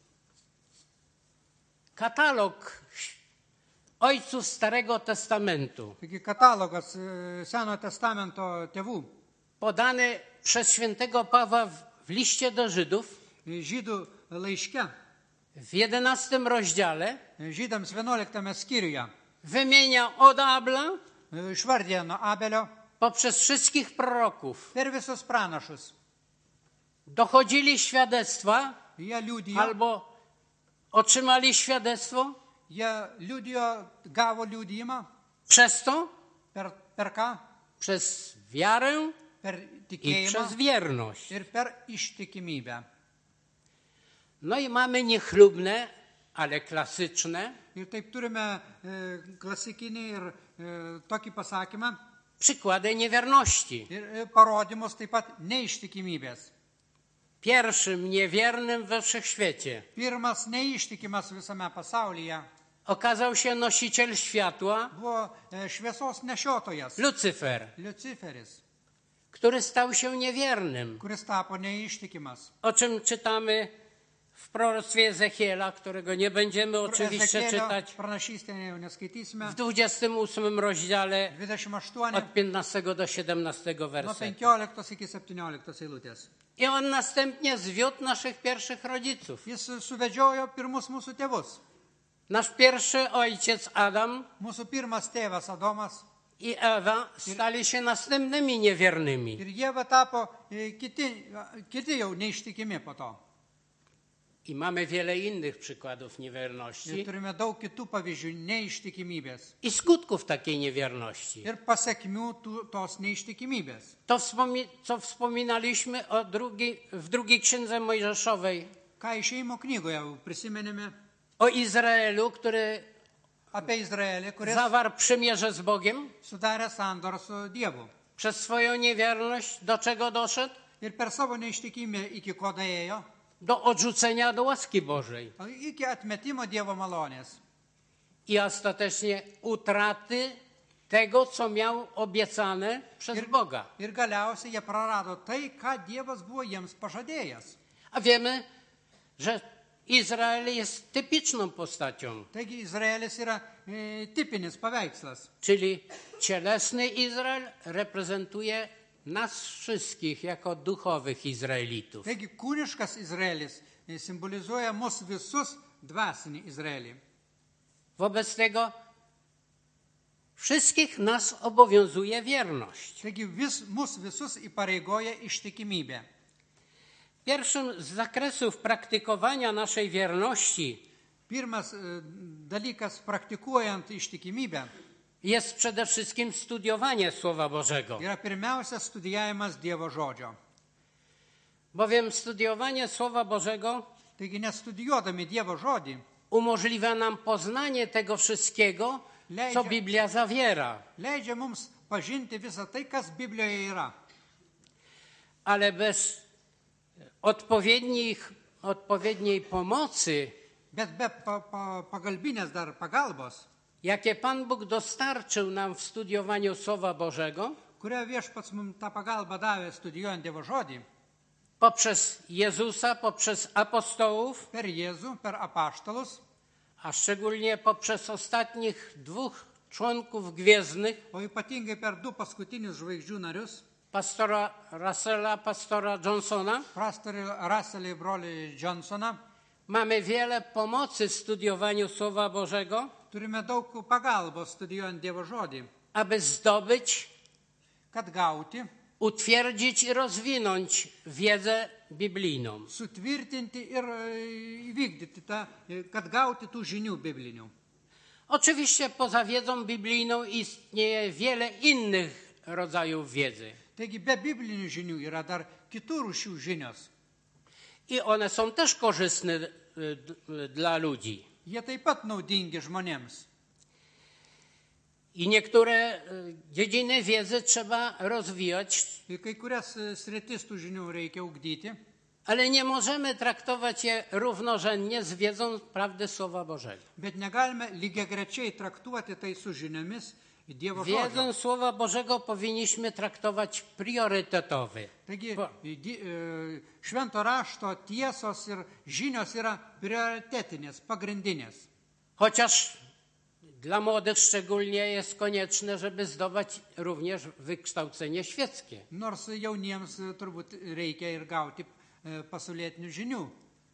A: Katalog ojców Starego Testamentu
B: Taigi katalogas e, Senojo testamento tėvų.
A: podany przez świętego Pawła w, w liście do Żydów
B: Žydų laiške,
A: w jedenastym rozdziale
B: Žydams vienuoliktame skyriuje,
A: wymienia od Abla
B: e, išvardė nuo Abelio
A: poprzez wszystkich proroków.
B: per visus pranašus.
A: Dochodzili świadectwa
B: Jie liudijo,
A: albo otrzymali świadectwo
B: jie liudijo, gavo liudijimą.
A: przez to,
B: Per, per ką?
A: przez wiarę
B: Per
A: i
B: tikėjimą
A: przez wierność.
B: ir per ištikimybę.
A: No i mamy niechlubne, ale klasyczne
B: Ir taip turime e, klasikinį ir e, tokį pasakymą
A: przykłady niewierności.
B: ir e, parodymus taip pat neištikimybės.
A: Pierwszym niewiernym we wszechświecie
B: Pirmas neištikimas visame pasaulyje
A: okazał się nosiciel światła,
B: buvo e, šviesos nešiotojas
A: Lucyfer,
B: Liuciferis,
A: który stał się niewiernym.
B: kuris tapo neištikimas.
A: O czym czytamy w proroctwie Ezechiela, którego nie będziemy oczywiście
B: Ezekėlio
A: czytać,
B: pranašystę jau neskaitysime.
A: w dwudziestym ósmym rozdziale
B: dvidešimt aštuoni
A: od piętnastego do siedemnastego
B: nuo
A: wersetu.
B: penkioliktos iki septynioliktos eilutės.
A: I on następnie zwiódł naszych pierwszych rodziców.
B: Jis suvedžiojo pirmus mūsų tėvus.
A: Nasz pierwszy ojciec Adam
B: Mūsų pirmas tėvas Adomas
A: i Ewa stali się następnymi niewiernymi.
B: ir Jėva tapo e, kiti, kiti jau neištikimi po to.
A: I mamy wiele innych przykładów
B: Ir
A: niewierności
B: turime daug kitų pavyzdžių neištikimybės.
A: i skutków takiej niewierności.
B: Ir pasiekmių tų- tos neištikimybės.
A: To, wspomi- co wspominaliśmy o drugi, w drugiej księdze Mojżeszowej,
B: Ką išeimo knygoje jau prisiminėme
A: o Izraelu, który
B: apie Izraelį, kuris
A: zawarł przymierze z Bogiem,
B: sudarė sandorą su Dievu.
A: przez swoją niewierność do czego doszedł?
B: Ir per savo neištikimybę iki ko daėjo,
A: Do odrzucenia do łaski Bożej
B: o iki atmetimo Dievo malonės.
A: i ostatecznie utraty tego, co miał obiecane przez
B: Ir,
A: Boga.
B: ir galiausiai jie prarado tai, ką Dievas buvo jiems pažadėjęs.
A: A wiemy, że Izrael jest typiczną postacią,
B: Taigi Izraelis yra e, tipinis paveikslas.
A: czyli cielesny Izrael reprezentuje nas wszystkich jako duchowych Izraelitów.
B: Taigi kūniškas Izraelis e, simbolizuoja mus visus dvasinį Izraelį.
A: Wobec tego wszystkich nas obowiązuje wierność.
B: Taigi vis, mus visus įpareigoja ištikimybė.
A: Pierwszym z zakresów praktykowania naszej wierności
B: Pirmas e, dalykas praktikuojant ištikimybę
A: jest przede wszystkim studiowanie Słowa Bożego.
B: yra pirmiausia studijavimas Dievo žodžio.
A: Bowiem studiowanie Słowa Bożego
B: Taigi nestudijuodami Dievo žodį
A: umożliwia nam poznanie tego wszystkiego, co Biblia zawiera.
B: leidžia mums pažinti visą tai, kas Biblijoje yra.
A: Ale bez odpowiednich, odpowiedniej pomocy,
B: Bet be pa, pa, pagalbinės dar pagalbos,
A: jakie Pan Bóg dostarczył nam w studiowaniu Słowa Bożego,
B: kurią viešpats mums tą pagalbą davė studijuojant Dievo žodį,
A: poprzez Jezusa, poprzez apostołów,
B: per Jėzų, per apaštalus,
A: a szczególnie poprzez ostatnich dwóch członków gwiezdnych,
B: O ypatingai per du paskutinius žvaigždžių narius,
A: pastora Russella, pastora Johnsona,
B: pastorį Russellą ir brolį Johnsoną,
A: mamy wiele pomocy w studiowaniu Słowa Bożego,
B: turime daug pagalbos studijuojant Dievo žodį,
A: aby zdobyć,
B: kad gauti,
A: utwierdzić i rozwinąć wiedzę biblijną.
B: sutvirtinti ir e, įvykdyti tą, e, kad gauti tų žinių biblinių.
A: Oczywiście poza wiedzą biblijną istnieje wiele innych rodzajów wiedzy.
B: Taigi be biblinių žinių yra dar kitų rūšių žinios.
A: I one są też korzystne y, d- dla ludzi.
B: Jie taip pat naudingi žmonėms.
A: I niektóre y, dziedziny wiedzy trzeba rozwijać,
B: Ir kai kurias e, sritis tų žinių reikia ugdyti,
A: ale nie możemy traktować je równorzędnie z wiedzą prawdy Słowa Bożego.
B: bet negalime lygiagrečiai traktuoti tai su žiniomis Dievo žodžio.
A: Wiedzę Słowa Bożego powinniśmy traktować priorytetowy.
B: Taigi
A: Po-
B: di- e, švento rašto tiesos ir žinios yra prioritetinės, pagrindinės.
A: Chociaż dla młodych szczególnie jest konieczne, żeby zdobyć również wykształcenie świeckie.
B: Nors jauniems e, turbūt reikia ir gauti e, pasaulietinių žinių.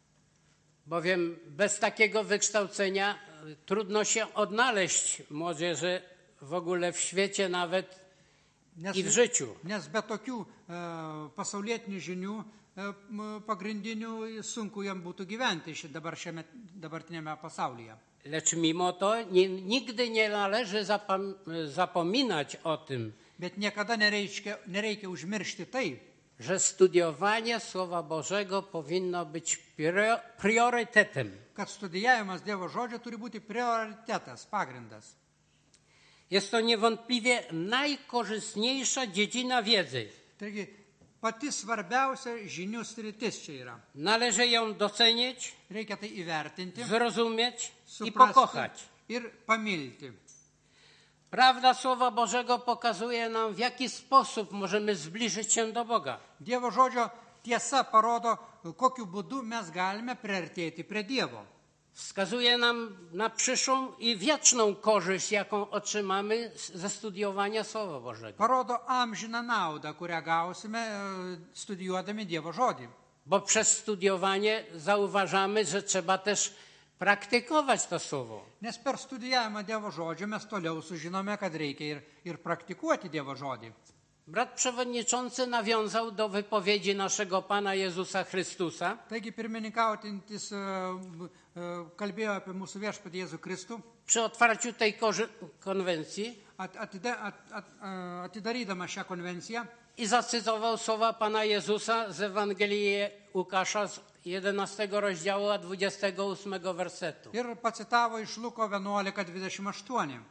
A: Bowiem bez takiego wykształcenia y, trudno się odnaleźć młodzieży w ogóle w świecie nawet
B: Nes,
A: i w życiu.
B: nes be tokių e, pasaulietinių žinių e, m, pagrindinių sunku jam būtų gyventi ši dabar šiame dabartinėme pasaulyje.
A: Lecz mimo to nie, nigdy nie należy zapam, zapominać o tym,
B: Bet niekada nereikia, nereikia užmiršti tai,
A: że studiowanie Słowa Bożego powinno być prio- priorytetem.
B: kad studijavimas Dievo žodžio turi būti prioritetas, pagrindas.
A: Jest to niewątpliwie najkorzystniejsza dziedzina wiedzy.
B: Taigi pati svarbiausia žinių sritis čia yra.
A: Należy ją docenić,
B: Reikia tai įvertinti,
A: zrozumieć i
B: suprasti
A: pokochać.
B: ir pamilti.
A: Prawda Słowa Bożego pokazuje nam, w jaki sposób możemy zbliżyć się do Boga.
B: Dievo žodžio tiesa parodo, kokiu būdu mes galime priartėti prie Dievo.
A: Wskazuje nam na przyszłą i wieczną korzyść, jaką otrzymamy z- ze studiowania Słowa Bożego.
B: Parodo amžiną naudą, kurią gausime e, studijuodami Dievo žodį.
A: Bo przez studiowanie zauważamy, że trzeba też praktykować to Słowo.
B: Nes per studijavimą Dievo žodžio mes toliau sužinome, kad reikia ir, ir praktikuoti Dievo žodį.
A: Brat przewodniczący nawiązał do wypowiedzi naszego Pana Jezusa Chrystusa,
B: Taigi pirmininkautintis e, e, kalbėjo apie mūsų viešpatį Jėzų Kristų,
A: przy otwarciu tej korzy- konwencji
B: at, atida, at, at, e, atidarydama šią konvenciją
A: i zacytował słowa Pana Jezusa z Ewangelii Łukasza z jedenastego rozdziału, a dwudziestego ósmego wersetu.
B: ir pacitavo iš Luko vienuolika dvidešimt aštuoni.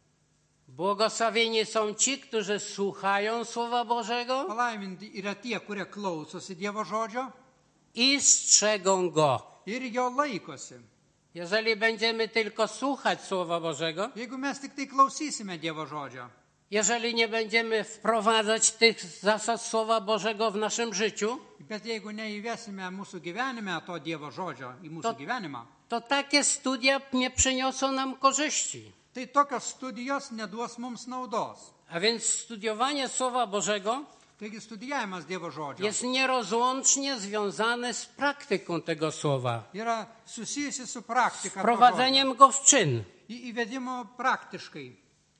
A: Błogosławieni są ci, którzy słuchają Słowa Bożego
B: Palaiminti yra tie, kurie klausosi Dievo žodžio
A: i strzegą Go.
B: ir jo laikosi.
A: Jeżeli będziemy tylko słuchać Słowa Bożego,
B: Jeigu mes tik tai klausysime Dievo žodžio,
A: jeżeli nie będziemy wprowadzać tych zasad Słowa Bożego w naszym życiu,
B: bet jeigu neįvesime mūsų gyvenime to Dievo žodžio į mūsų
A: To-
B: gyvenimą,
A: to takie studia nie przyniosą nam korzyści.
B: tai tokios studijos neduos mums naudos.
A: A więc studiowanie Słowa Bożego
B: Taigi studijavimas Dievo žodžio
A: jest nierozłącznie związane z praktyką tego Słowa,
B: yra susijusi su praktika, to žodžio.
A: wprowadzeniem go w czyn.
B: į įvedimo praktiškai.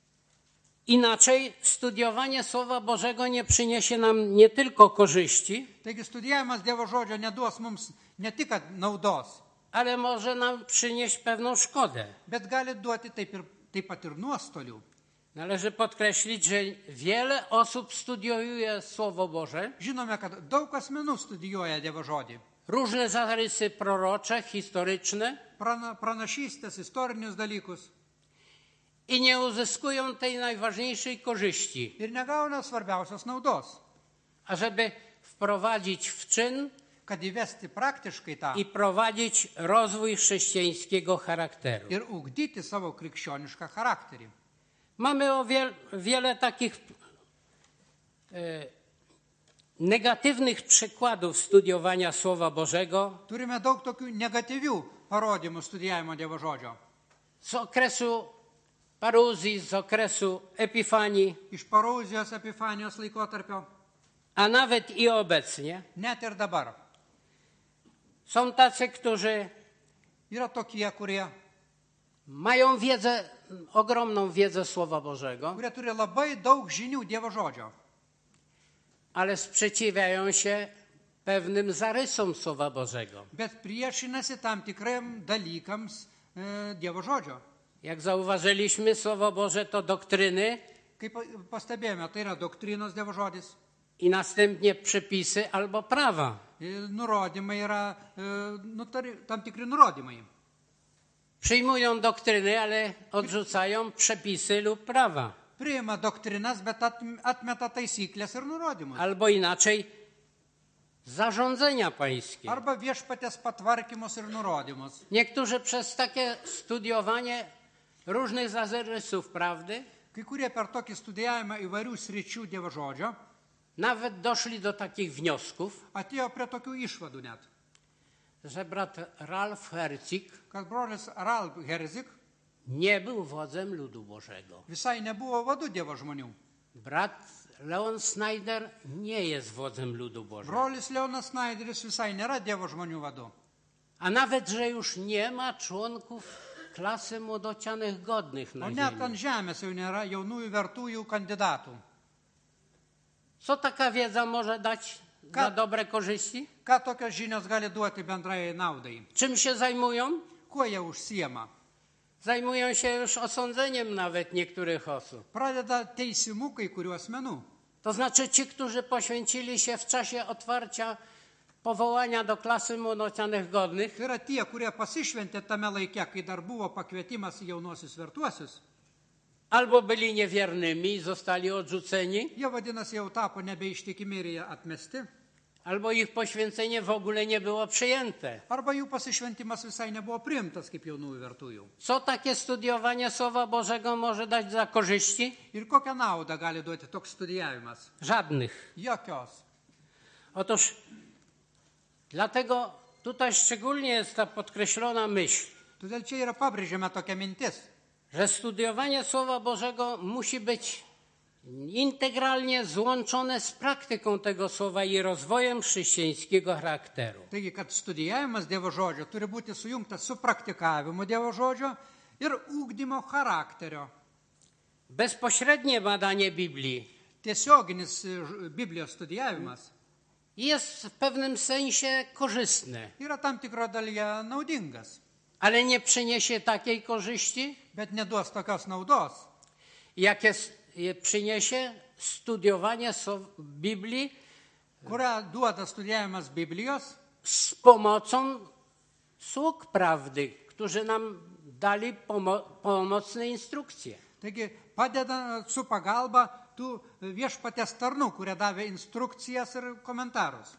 A: Inaczej studiowanie Słowa Bożego nie przyniesie nam nie tylko korzyści,
B: Taigi studijavimas Dievo žodžio neduos mums ne tik kad naudos,
A: ale może nam przynieść pewną szkodę.
B: bet gali duoti taip, ir, taip pat ir nuostolių.
A: Należy podkreślić, że wiele osób studiuje Słowo Boże,
B: Žinome, kad daug asmenų studijuoja Dievo žodį.
A: różne zarysy prorocze, historyczne
B: Prana, pranašystės, istorinius dalykus.
A: i nie uzyskują tej najważniejszej korzyści.
B: Ir negauna svarbiausios naudos.
A: A żeby wprowadzić w czyn
B: Kad įvesti praktiškai tą
A: i prowadzić rozwój chrześcijańskiego charakteru.
B: ir ugdyti savo krikščionišką charakterį.
A: Mamy o wiel, wiele takich e, negatywnych przykładów studiowania Słowa Bożego,
B: Turime daug tokių negatyvių parodymų studijavimo Dievo žodžio.
A: z okresu paruzji, z okresu Epifanii,
B: iš paruzijos epifanijos laikotarpio,
A: a nawet i obecnie.
B: net ir dabar.
A: Są tacy, którzy
B: Yra tokie, kurie,
A: mają wiedzę, ogromną wiedzę Słowa Bożego,
B: kurie turi labai daug žinių Dievo žodžio,
A: ale sprzeciwiają się pewnym zarysom Słowa Bożego.
B: bet priešinasi tam tikram dalykams e, Dievo žodžio.
A: Jak zauważyliśmy, Słowo Boże to doktryny
B: Kaip pastebėjome, tai yra doktrinos Dievo žodis.
A: i następnie przepisy albo prawa.
B: E, Nurodymai yra e, nutari, tam tikri nurodymai.
A: Przyjmują doktryny, ale odrzucają przepisy lub prawa.
B: Priima doktrinas, bet atm- atmeta taisyklės ir nurodymus.
A: Albo inaczej zarządzenia pańskie.
B: Arba viešpaties patvarkymus ir nurodymus.
A: Niektórzy przez takie studiowanie różnych zarysów prawdy
B: Kai kurie per tokį studijavimą įvairių sričių Dievo žodžio
A: nawet doszli do takich wniosków,
B: atėjo prie tokių išvadų net,
A: że brat Ralf Hercik
B: kad brolis Ralf Herzik
A: nie był wodzem ludu Bożego.
B: visai nebuvo vadu Dievo žmonių.
A: Brat Leon Snyder nie jest wodzem ludu Bożego.
B: Brolis Leonas Snyderis visai nėra Dievo žmonių vadu.
A: A nawet, że już nie ma członków klasy młodocianych godnych na
B: O net
A: ziemi.
B: ant žemės jau nėra jaunųjų vertųjų kandidatų.
A: Co taka wiedza może dać
B: Ka-
A: za dobre korzyści?
B: Ką tokios žinios gali duoti bendrai naudai?
A: Czym się zajmują?
B: Kuo jie užsiema?
A: Zajmują się już osądzeniem nawet niektórych osób.
B: Pradeda teisimu kai kurių asmenų.
A: To znaczy ci, którzy poświęcili się w czasie otwarcia powołania do klasy młodocianych godnych,
B: Tai yra tie, kurie pasišventė tame laike, kai dar buvo pakvietimas į jaunosius vertuosius.
A: albo byli niewiernymi i zostali odrzuceni,
B: Jie vadinasi jau tapo nebeištikimi ir jie atmesti.
A: albo ich poświęcenie w ogóle nie było przyjęte.
B: Arba jų pasišventimas visai nebuvo priimtas kaip jaunųjų vertųjų.
A: Co takie studiowanie Słowa Bożego może dać za korzyści?
B: Ir kokią naudą gali duoti toks studijavimas?
A: Żadnych.
B: Jokios.
A: Otóż dlatego tutaj szczególnie jest ta podkreślona myśl,
B: Todėl čia yra pabrėžiama tokia mintis,
A: że studiowanie Słowa Bożego musi być integralnie złączone z praktyką tego słowa i rozwojem chrześcijańskiego charakteru.
B: taigi, kad studijavimas Dievo žodžio turi būti sujungtas su praktikavimu Dievo žodžio ir ūkdymo charakterio.
A: Bezpośrednie badanie Biblii
B: Tiesioginis e, Biblijos studijavimas
A: jest w pewnym sensie korzystne,
B: yra tam tikro dalyje naudingas,
A: ale nie przyniesie takiej korzyści,
B: bet neduos tokios naudos,
A: jakie s- je przyniesie studiowanie Sow- Biblii
B: kurią duoda studijavimas Biblijos
A: z pomocą sług prawdy, którzy nam dali pomo- pomocne instrukcje.
B: Taigi padeda su pagalba tų viešpaties tarnų, kurie davė instrukcijas ir komentarus.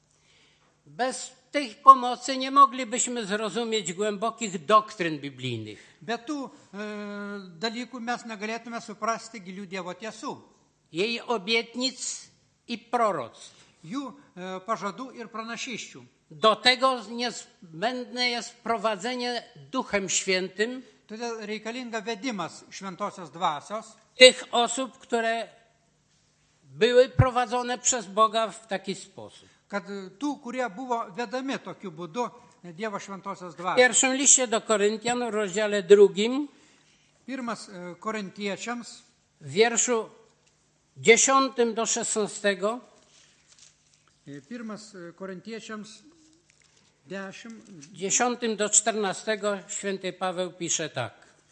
A: Bez tej pomocy nie moglibyśmy zrozumieć głębokich doktryn biblijnych.
B: Be tų e, dalykų mes negalėtume suprasti gilių Dievo tiesų,
A: Jej obietnic i proroctw.
B: jų e, pažadų ir pranašyščių.
A: Do tego niezbędne jest prowadzenie Duchem Świętym
B: Todėl reikalinga vedimas šventosios dvasios,
A: tych osób, które były prowadzone przez Boga w taki sposób.
B: kad tų, kurie buvo vedami tokiu būdu Dievo šventosios
A: W
B: dvasios.
A: pierwszym liście do Koryntian w rozdziale drugim,
B: Pirmas e, korintiečiams,
A: w wierszu dziesiątym do szesnastego,
B: e, pirmas e, korintiečiams dešimt,
A: dziesiątym do czternastego święty Paweł pisze tak.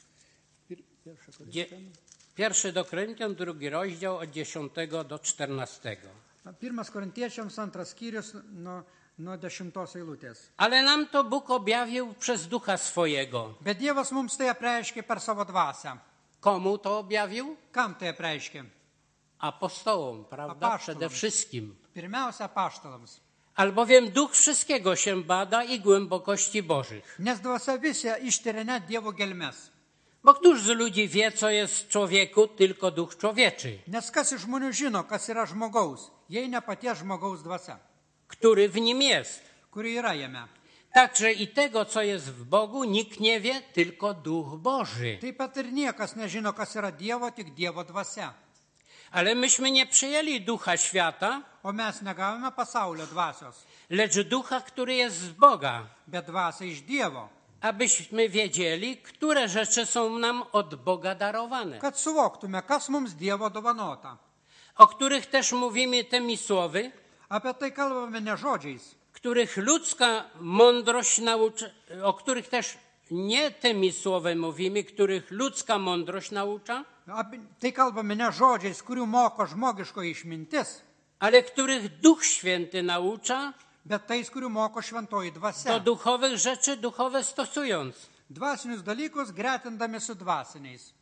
A: Dzie- Pierwszy do Koryntian, drugi rozdział od dziesiątego do czternastego.
B: pirmas korintiečiams antras skyrius nuo, nuo dešimtos eilutės.
A: Ale nam to Bóg objawił przez Ducha swojego.
B: Bet Dievas mums tai apreiškė per savo dvasią.
A: Komu to objawił?
B: Kam tai apreiškė?
A: Apostołom, prawda?
B: Apostołom.
A: Przede wszystkim.
B: Pirmiausia, apaštalams.
A: Albowiem Duch wszystkiego się bada i głębokości Bożych.
B: Nes dvasia visi ištiria net Dievo gelmes.
A: Bo któż z ludzi wie, co jest w człowieku, tylko duch człowieczy,
B: Nes kas iš žmonių žino, kas yra žmogaus, jei ne paties žmogaus dvasia,
A: który w nim jest.
B: kuri yra jame.
A: Także i tego, co jest w Bogu, nikt nie wie, tylko Duch Boży.
B: Taip pat ir niekas nežino, kas yra Dievo, tik Dievo dvasia.
A: Ale myśmy nie przyjęli ducha świata,
B: O mes negavome pasaulio dvasios,
A: lecz ducha, który jest z Boga,
B: bet dvasia iš Dievo,
A: abyśmy wiedzieli, które rzeczy są nam od Boga darowane,
B: kad suvoktume, kas mums Dievo dovanota.
A: o których też mówimy tymi słowy,
B: Apie tai kalbame ne žodžiais,
A: których ludzka mądrość naucza, o których też nie tymi słowy mówimy, których ludzka mądrość naucza,
B: apie tai kalbame ne žodžiais, kurių moko žmogiško išmintis,
A: ale których Duch Święty naucza,
B: bet tais, kurių moko šventoji
A: do
B: dvasia.
A: duchowych rzeczy duchowe stosując.
B: Dvasinius dalykus gretindami su dvasiniais.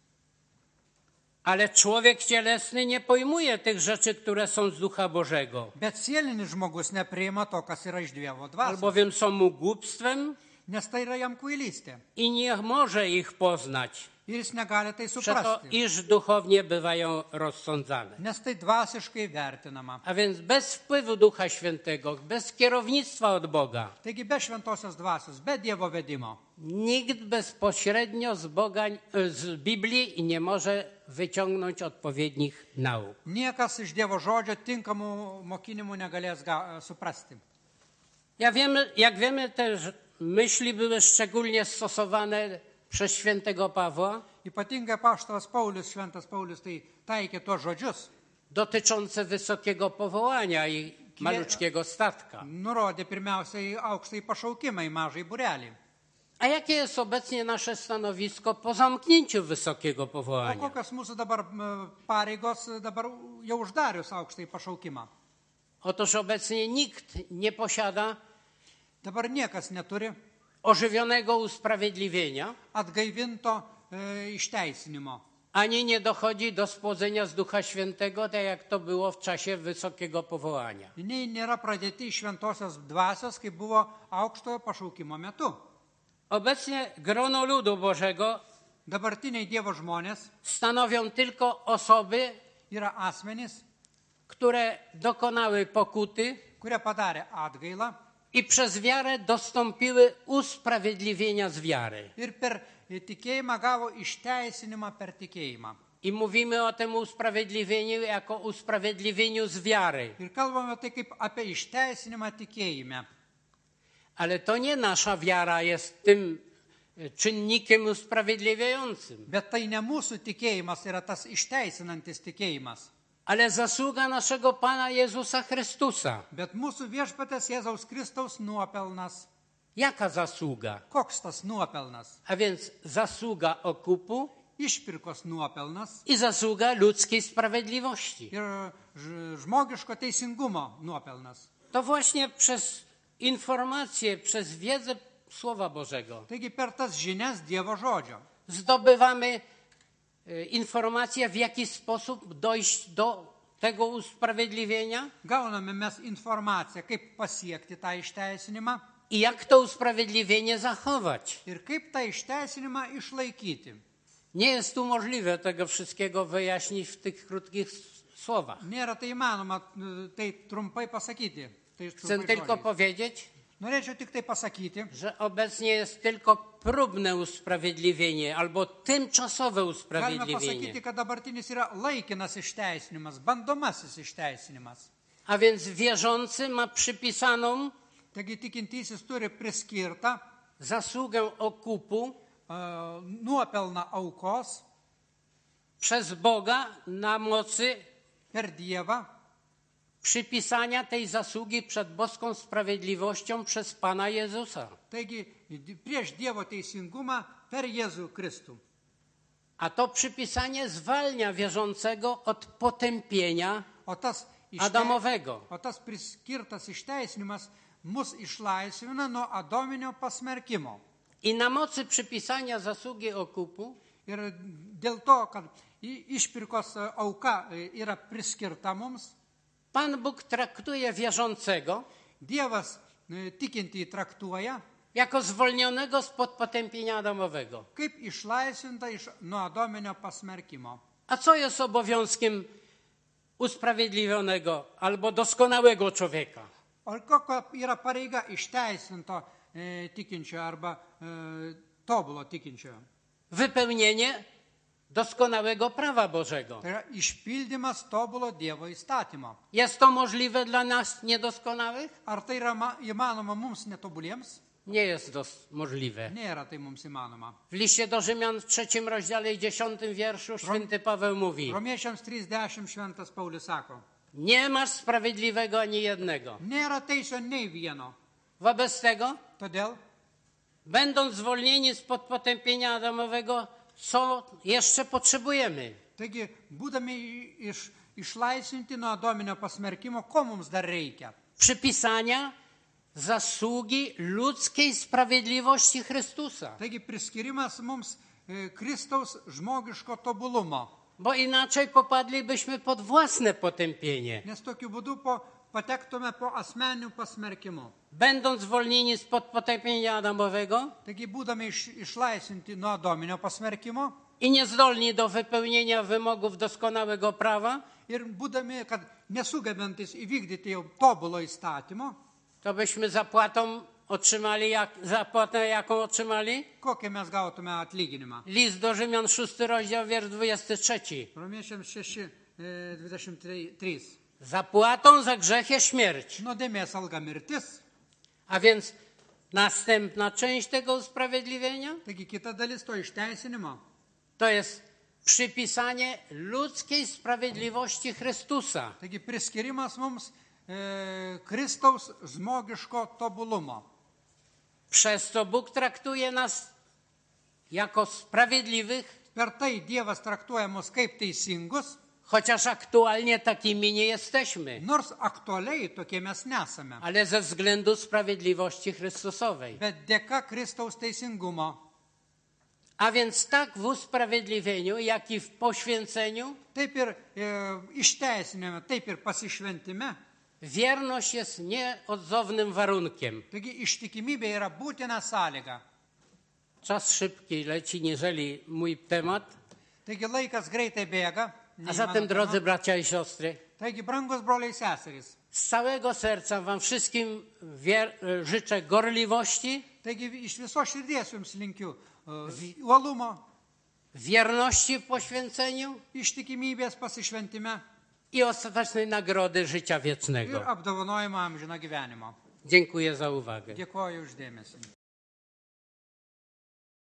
A: Ale człowiek cielesny nie pojmuje tych rzeczy, które są z Ducha Bożego,
B: Bet sielinis žmogus nepriima to, kas yra iš Dievo dvasios,
A: albowiem są mu głupstwem
B: nes tai yra jam kvailystė.
A: i nie może ich poznać,
B: Ir jis negali tai
A: przeto
B: suprasti,
A: iż duchownie bywają rozsądzane.
B: nes tai dvasiškai vertinama.
A: A więc bez wpływu Ducha Świętego, bez kierownictwa od Boga,
B: Taigi be šventosios dvasios, be Dievo vedimo,
A: nikt bezpośrednio z Boga, z Biblii nie może wyciągnąć odpowiednich nauk.
B: niekas iš Dievo žodžio tinkamų mokinimų negalės ga, suprasti.
A: Ja wiemy, jak wiemy, te myśli były szczególnie stosowane przez świętego Pawła
B: Ypatingai apaštalas Paulius, šventas Paulius, tai taikė tuos žodžius,
A: dotyczące wysokiego powołania i maluczkiego statka.
B: nurodė pirmiausia į aukštąjį pašaukimą, į mažąjį burelį.
A: A jakie jest obecnie nasze stanowisko po zamknięciu wysokiego
B: O
A: powołania?
B: kokios mūsų dabar m, pareigos dabar jau uždarius aukštąjį pašaukimą?
A: Otóż obecnie nikt nie posiada
B: Dabar niekas neturi
A: ożywionego usprawiedliwienia,
B: atgaivinto e, išteisinimo.
A: ani nie dochodzi do spłodzenia z Ducha Świętego, tak jak to było w czasie wysokiego powołania.
B: Nei nėra pradėti iš šventosios dvasios, kaip buvo aukštojo pašaukimo metu.
A: Obecnie grono ludu Bożego
B: Dabartiniai Dievo žmonės
A: stanowią tylko osoby,
B: yra asmenys,
A: które dokonały pokuty
B: kurie padarė atgailą
A: i przez wiarę dostąpiły usprawiedliwienia z wiary.
B: ir per tikėjimą gavo išteisinimą per tikėjimą.
A: I mówimy o tym usprawiedliwieniu jako usprawiedliwieniu z wiary.
B: Ir kalbame tai kaip apie išteisinimą tikėjime.
A: Ale to nie nasza wiara jest tym czynnikiem usprawiedliwiającym,
B: Bet tai ne mūsų tikėjimas yra tas išteisinantis tikėjimas.
A: ale zasługa naszego Pana Jezusa Chrystusa.
B: Bet mūsų viešpatės Jėzaus Kristaus nuopelnas.
A: Jaka zasługa?
B: Koks tas nuopelnas?
A: A więc zasługa okupu
B: Išpirkos nuopelnas
A: i zasługa ludzkiej sprawiedliwości.
B: ir ž- žmogiško teisingumo nuopelnas.
A: To właśnie przez informację, przez wiedzę Słowa Bożego
B: Taigi per tas žinias Dievo žodžio
A: zdobywamy e, informację, w jaki sposób dojść do tego usprawiedliwienia
B: gauname mes informaciją, kaip pasiekti tą išteisinimą
A: i jak to usprawiedliwienie zachować.
B: ir kaip tą išteisinimą išlaikyti.
A: Nie jest tu możliwe tego wszystkiego wyjaśnić w tych krótkich s- słowach.
B: Nėra tai įmanoma e, tai trumpai pasakyti. Tai
A: Chcę
B: trumpais
A: tylko
B: žodžiais.
A: powiedzieć,
B: Norėčiau tik tai pasakyti,
A: że obecnie jest tylko próbne usprawiedliwienie albo tymczasowe
B: galime
A: usprawiedliwienie.
B: pasakyti, kad dabartinis yra laikinas išteisinimas, bandomasis išteisinimas.
A: A więc wierzący ma przypisaną
B: Taigi tikintysis turi priskirtą
A: zasługę okupu
B: e, nuopelną aukos
A: przez Boga na mocy
B: per Dievą,
A: przypisania tej zasługi przed boską sprawiedliwością przez Pana Jezusa.
B: taigi di- prieš Dievo teisingumą per Jėzų Kristų.
A: A to przypisanie zwalnia wierzącego od potępienia
B: O tas, ište-
A: Adamowego.
B: o tas priskirtas išteisinimas mus išlaisvina nuo adominio pasmerkimo.
A: I na mocy przypisania zasługi okupu
B: Ir dėl to, kad i- išpirkos e, auka e, yra priskirta mums,
A: Pan Bóg traktuje wierzącego
B: Dievas e, tikintį traktuoja
A: jako zwolnionego spod potępienia Adamowego.
B: kaip išlaisvinta iš nuo adominio pasmerkimo.
A: A co jest obowiązkiem usprawiedliwionego albo doskonałego człowieka?
B: O kokia yra pareiga išteisinto e, tikinčio arba e, tobulo tikinčio.
A: Wypełnienie doskonałego prawa Bożego.
B: Tai yra išpildymas tobulo Dievo įstatymo.
A: Jest to możliwe dla nas niedoskonałych?
B: Ar tai yra ma- įmanoma mums netobuliems?
A: Nie jest to możliwe.
B: Nėra tai mums įmanoma.
A: W liście do Rzymian w trzecim rozdziale i dziesiątym wierszu święty Paweł mówi:
B: Romiečiams trisdešimt šventas Paulius sako,
A: nie masz sprawiedliwego ani jednego.
B: nėra teisio nei vieno.
A: Wobec tego,
B: Todėl,
A: będąc zwolnieni spod potępienia Adamowego, co jeszcze potrzebujemy?
B: taigi, būdami iš, išlaisvinti nuo Adominio pasmerkimo, ko mums dar reikia?
A: Przypisania zasługi ludzkiej sprawiedliwości Chrystusa.
B: Taigi priskirimas mums e, Kristaus žmogiško tobulumo.
A: Bo inaczej popadlibyśmy pod własne potępienie.
B: Nes tokiu būdu po, patektume po asmeninių pasmerkimų.
A: Będąc zwolnieni spod potępienia Adamowego
B: Taigi, būdami iš, išlaisvinti nuo Adominio pasmerkimo
A: i niezdolni do wypełnienia wymogów doskonałego prawa,
B: ir būdami, kad nesugebantis įvykdyti jau tobulo įstatymo,
A: to byśmy zapłatą otrzymali, jak, zapłatę jaką otrzymali?
B: kokią mes gautume atlyginimą.
A: List do Rzymian, szósty rozdział, wiersz dwudziesty trzeci.
B: Romiečiams šeši dvidešimt trys.
A: Zapłatą za grzech jest śmierć.
B: Nuodėmės alga mirtis.
A: A więc następna część tego usprawiedliwienia
B: Taigi kita dalis to išteisinimo.
A: to jest przypisanie ludzkiej sprawiedliwości Chrystusa.
B: Taigi priskirimas mums e, Kristaus žmogiško tobulumo.
A: Przez co Bóg traktuje nas jako sprawiedliwych,
B: Per tai Dievas traktuoja mus kaip teisingus,
A: chociaż aktualnie takimi nie jesteśmy,
B: nors aktualiai tokie mes nesame.
A: ale ze względu sprawiedliwości Chrystusowej.
B: Bet dėka Kristaus teisingumo.
A: A więc tak w usprawiedliwieniu, jak i w poświęceniu
B: Taip ir e, išteisinime, taip ir pasišventime.
A: wierność jest nieodzownym warunkiem.
B: Taigi ištikimybė yra būtina sąlyga.
A: Czas szybki leci, jeżeli mój temat.
B: Taigi laikas greitai bėga.
A: A
B: nei
A: zatem,
B: mano
A: drodzy
B: tema.
A: bracia i siostry,
B: Taigi, brangus broliai seserys.
A: z całego serca wam wszystkim wier- życzę gorliwości,
B: Taigi iš viso širdies jums linkiu e, uolumo,
A: wierności w poświęceniu
B: ištikimybės pasišventime
A: i ostatecznej nagrody życia
B: ir
A: wiecznego.
B: apdovanojimo amžino gyvenimo.
A: Dziękuję za uwagę.
B: Dėkoju uždėmesi.